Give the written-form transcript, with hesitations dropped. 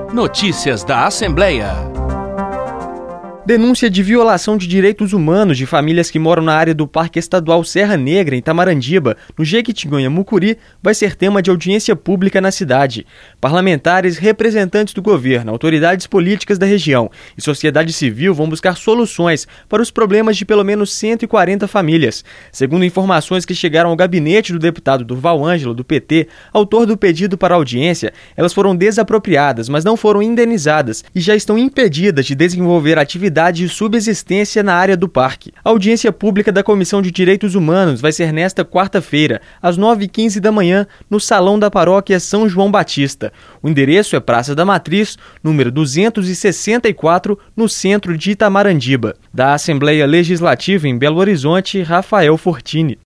Notícias da Assembleia. Denúncia de violação de direitos humanos de famílias que moram na área do Parque Estadual Serra Negra, em Tamarandiba, no Jequitinhonha, Mucuri, vai ser tema de audiência pública na cidade. Parlamentares, representantes do governo, autoridades políticas da região e sociedade civil vão buscar soluções para os problemas de pelo menos 140 famílias. Segundo informações que chegaram ao gabinete do deputado Durval Ângelo, do PT, autor do pedido para audiência, elas foram desapropriadas, mas não foram indenizadas e já estão impedidas de desenvolver atividades de subsistência na área do parque. A audiência pública da Comissão de Direitos Humanos vai ser nesta quarta-feira, às 9h15 da manhã, no Salão da Paróquia São João Batista. O endereço é Praça da Matriz, número 264, no centro de Tamarandiba. Da Assembleia Legislativa em Belo Horizonte, Rafael Fortini.